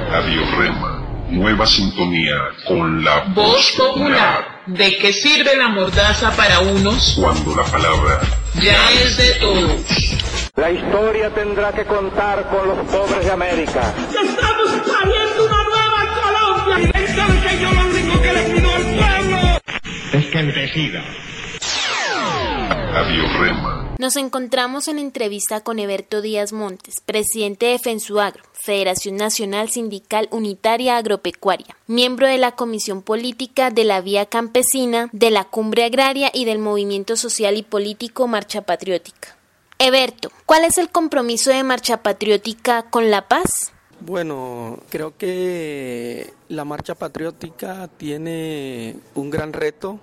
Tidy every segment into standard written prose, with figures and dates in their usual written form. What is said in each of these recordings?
Radio Rema, nueva sintonía con la voz popular. ¿De qué sirve la mordaza para unos cuando la palabra ya es de todos? La historia tendrá que contar con los pobres de América. ¡Estamos pariendo una nueva Colombia! ¡Y piensan que yo lo único que le pido al pueblo es que decida! Radio Rema. Nos encontramos en entrevista con Heberto Díaz Montes, presidente de FENSUAGRO, Federación Nacional Sindical Unitaria Agropecuaria, miembro de la Comisión Política de la Vía Campesina, de la Cumbre Agraria y del Movimiento Social y Político Marcha Patriótica. Heberto, ¿cuál es el compromiso de Marcha Patriótica con la paz? Bueno, creo que la Marcha Patriótica tiene un gran reto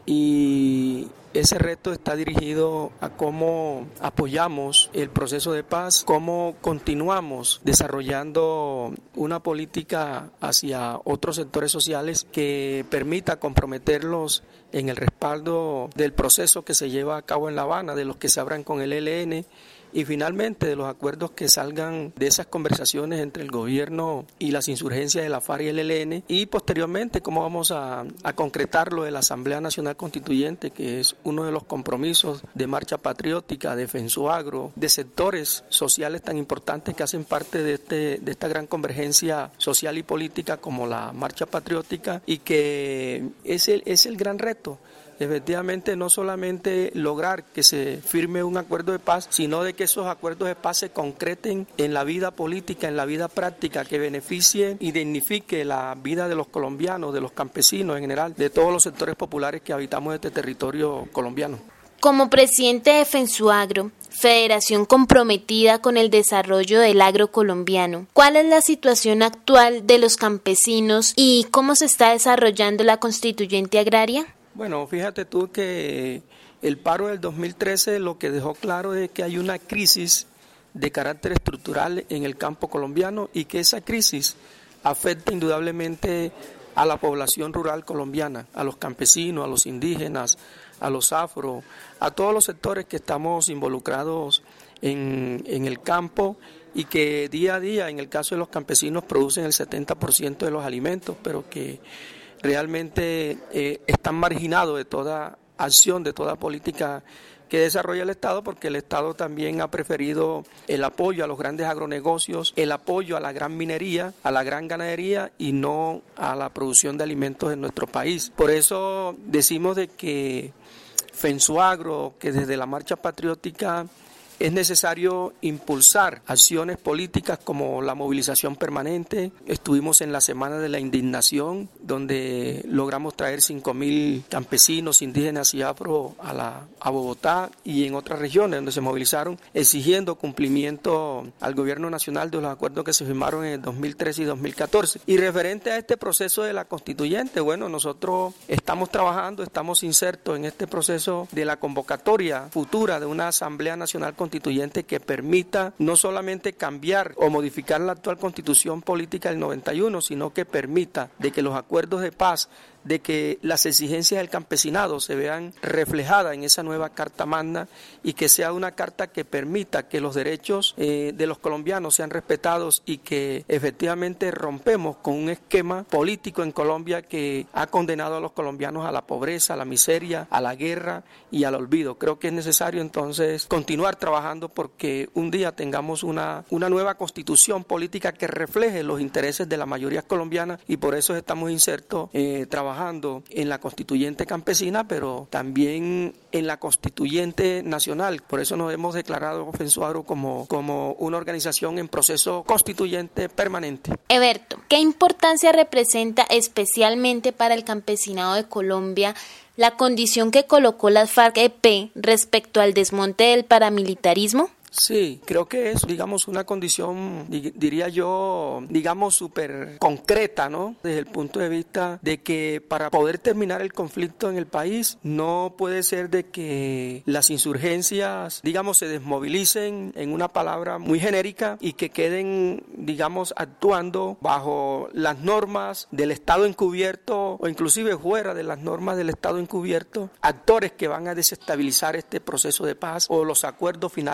y ese reto está dirigido a cómo apoyamos el proceso de paz, cómo continuamos desarrollando una política hacia otros sectores sociales que permita comprometerlos en el respaldo del proceso que se lleva a cabo en La Habana, de los que se abran con el ELN y finalmente de los acuerdos que salgan de esas conversaciones entre el gobierno y las insurgencias de la FARC y el ELN y posteriormente cómo vamos a concretar lo de la Asamblea Nacional Constituyente, que es uno de los compromisos de Marcha Patriótica, de FENSUAGRO, de sectores sociales tan importantes que hacen parte de esta gran convergencia social y política como la Marcha Patriótica y que es el gran reto. Efectivamente, no solamente lograr que se firme un acuerdo de paz, sino de que esos acuerdos de paz se concreten en la vida política, en la vida práctica, que beneficie y dignifique la vida de los colombianos, de los campesinos en general, de todos los sectores populares que habitamos este territorio colombiano. Como presidente de FENSUAGRO, Federación comprometida con el desarrollo del agro colombiano, ¿cuál es la situación actual de los campesinos y cómo se está desarrollando la constituyente agraria? Bueno, fíjate tú que el paro del 2013 lo que dejó claro es que hay una crisis de carácter estructural en el campo colombiano y que esa crisis afecta indudablemente a la población rural colombiana, a los campesinos, a los indígenas, a los afro, a todos los sectores que estamos involucrados en el campo y que día a día, en el caso de los campesinos, producen el 70% de los alimentos, pero que realmente están marginados de toda acción, de toda política que desarrolla el Estado, porque el Estado también ha preferido el apoyo a los grandes agronegocios, el apoyo a la gran minería, a la gran ganadería y no a la producción de alimentos en nuestro país. Por eso decimos de que FENSUAGRO, que desde la Marcha Patriótica es necesario impulsar acciones políticas como la movilización permanente. Estuvimos en la Semana de la Indignación, donde logramos traer 5.000 campesinos, indígenas y afro a Bogotá y en otras regiones donde se movilizaron exigiendo cumplimiento al gobierno nacional de los acuerdos que se firmaron en el 2013 y 2014. Y referente a este proceso de la constituyente, bueno, nosotros estamos trabajando, estamos insertos en este proceso de la convocatoria futura de una Asamblea Nacional Constituyente que permita no solamente cambiar o modificar la actual constitución política del 91, sino que permita de que los acuerdos de paz, de que las exigencias del campesinado se vean reflejadas en esa nueva Carta Magna y que sea una carta que permita que los derechos de los colombianos sean respetados y que efectivamente rompemos con un esquema político en Colombia que ha condenado a los colombianos a la pobreza, a la miseria, a la guerra y al olvido. Creo que es necesario entonces continuar trabajando porque un día tengamos una nueva constitución política que refleje los intereses de la mayoría colombiana y por eso estamos insertos trabajando en la constituyente campesina, pero también en la constituyente nacional. Por eso nos hemos declarado FENSUAGRO como una organización en proceso constituyente permanente. Heberto, ¿qué importancia representa especialmente para el campesinado de Colombia la condición que colocó las FARC-EP respecto al desmonte del paramilitarismo? Sí, creo que es, digamos, una condición, diría yo, digamos, súper concreta, ¿no? Desde el punto de vista de que para poder terminar el conflicto en el país no puede ser de que las insurgencias, digamos, se desmovilicen en una palabra muy genérica y que queden, digamos, actuando bajo las normas del Estado encubierto o inclusive fuera de las normas del Estado encubierto, actores que van a desestabilizar este proceso de paz o los acuerdos finales a los que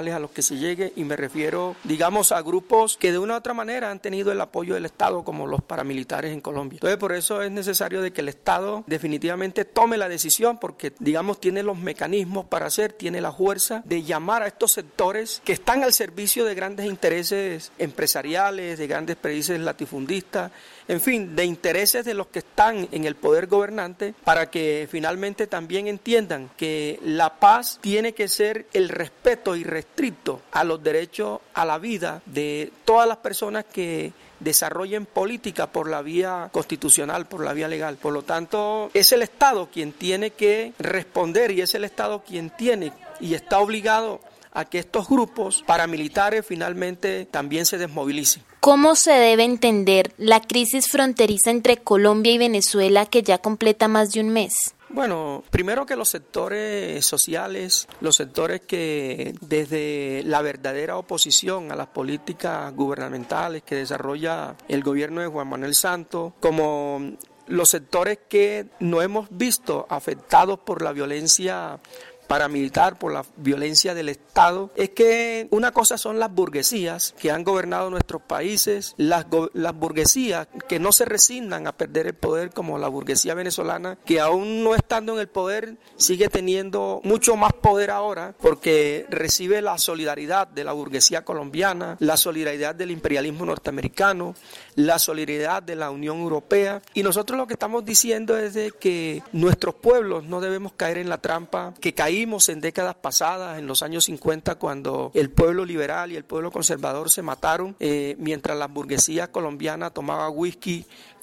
se llegue, y me refiero, digamos, a grupos que de una u otra manera han tenido el apoyo del Estado, como los paramilitares en Colombia. Entonces, por eso es necesario de que el Estado definitivamente tome la decisión, porque, digamos, tiene los mecanismos para hacer, tiene la fuerza de llamar a estos sectores que están al servicio de grandes intereses empresariales, de grandes países latifundistas, en fin, de intereses de los que están en el poder gobernante, para que finalmente también entiendan que la paz tiene que ser el respeto irrestricto a los derechos a la vida de todas las personas que desarrollen política por la vía constitucional, por la vía legal. Por lo tanto, es el Estado quien tiene que responder, y es el Estado quien tiene y está obligado a que estos grupos paramilitares finalmente también se desmovilicen. ¿Cómo se debe entender la crisis fronteriza entre Colombia y Venezuela, que ya completa más de un mes? Bueno, primero que los sectores sociales, los sectores que desde la verdadera oposición a las políticas gubernamentales que desarrolla el gobierno de Juan Manuel Santos, como los sectores que no hemos visto afectados por la violencia paramilitar, por la violencia del Estado, es que una cosa son las burguesías que han gobernado nuestros países, las burguesías que no se resignan a perder el poder, como la burguesía venezolana, que aún no estando en el poder sigue teniendo mucho más poder ahora, porque recibe la solidaridad de la burguesía colombiana, la solidaridad del imperialismo norteamericano, la solidaridad de la Unión Europea, y nosotros lo que estamos diciendo es de que nuestros pueblos no debemos caer en la trampa que caímos en décadas pasadas, en los años 50, cuando el pueblo liberal y el pueblo conservador se mataron, mientras la burguesía colombiana tomaba whisky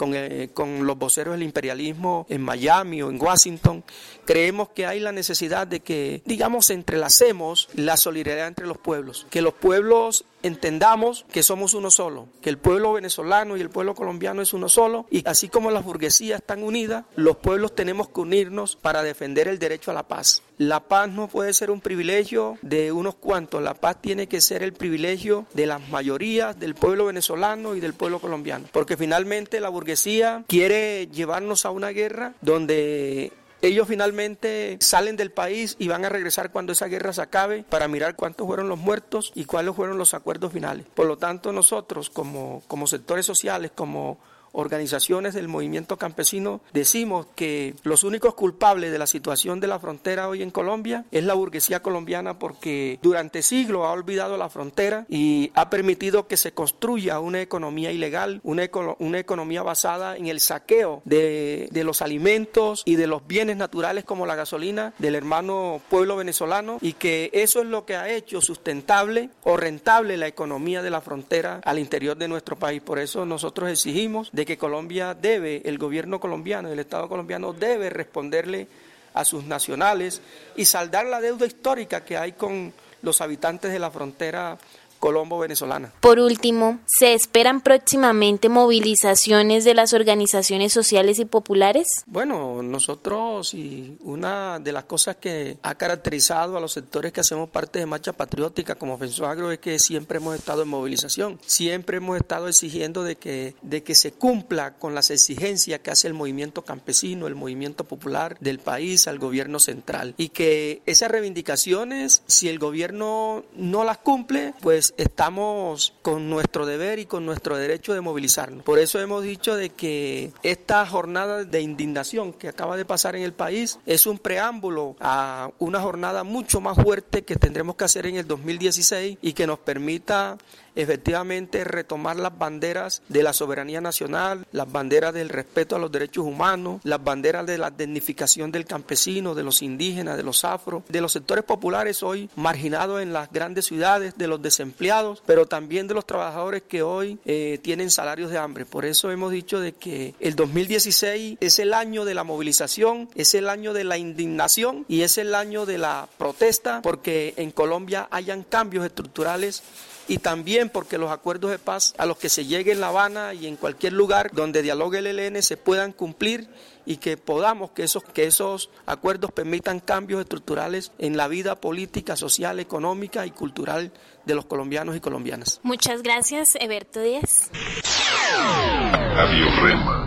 con los voceros del imperialismo en Miami o en Washington. Creemos que hay la necesidad de que, digamos, entrelacemos la solidaridad entre los pueblos, que los pueblos entendamos que somos uno solo, que el pueblo venezolano y el pueblo colombiano es uno solo, y así como las burguesías están unidas, los pueblos tenemos que unirnos para defender el derecho a la paz. La paz no puede ser un privilegio de unos cuantos, la paz tiene que ser el privilegio de las mayorías del pueblo venezolano y del pueblo colombiano, porque finalmente la burguesía quiere llevarnos a una guerra donde ellos finalmente salen del país y van a regresar cuando esa guerra se acabe para mirar cuántos fueron los muertos y cuáles fueron los acuerdos finales. Por lo tanto, nosotros como sectores sociales, como organizaciones del movimiento campesino, decimos que los únicos culpables de la situación de la frontera hoy en Colombia es la burguesía colombiana, porque durante siglos ha olvidado la frontera y ha permitido que se construya una economía ilegal, una economía basada en el saqueo de los alimentos y de los bienes naturales como la gasolina del hermano pueblo venezolano, y que eso es lo que ha hecho sustentable o rentable la economía de la frontera al interior de nuestro país. Por eso nosotros exigimos de que Colombia debe, el gobierno colombiano, el Estado colombiano debe responderle a sus nacionales y saldar la deuda histórica que hay con los habitantes de la frontera colombo-venezolana. Por último, ¿se esperan próximamente movilizaciones de las organizaciones sociales y populares? Bueno, nosotros, y una de las cosas que ha caracterizado a los sectores que hacemos parte de Marcha Patriótica como FENSUAGRO es que siempre hemos estado en movilización, siempre hemos estado exigiendo de que se cumpla con las exigencias que hace el movimiento campesino, el movimiento popular del país al gobierno central, y que esas reivindicaciones, si el gobierno no las cumple, pues estamos con nuestro deber y con nuestro derecho de movilizarnos. Por eso hemos dicho de que esta jornada de indignación que acaba de pasar en el país es un preámbulo a una jornada mucho más fuerte que tendremos que hacer en el 2016 y que nos permita efectivamente retomar las banderas de la soberanía nacional, las banderas del respeto a los derechos humanos, las banderas de la dignificación del campesino, de los indígenas, de los afro, de los sectores populares hoy marginados en las grandes ciudades, de los desempleados, pero también de los trabajadores que hoy tienen salarios de hambre. Por eso hemos dicho de que el 2016 es el año de la movilización, es el año de la indignación y es el año de la protesta, porque en Colombia hayan cambios estructurales, y también porque los acuerdos de paz a los que se llegue en La Habana y en cualquier lugar donde dialogue el ELN se puedan cumplir, y que podamos que esos acuerdos permitan cambios estructurales en la vida política, social, económica y cultural de los colombianos y colombianas. Muchas gracias, Eberto Díaz. Radio Rema.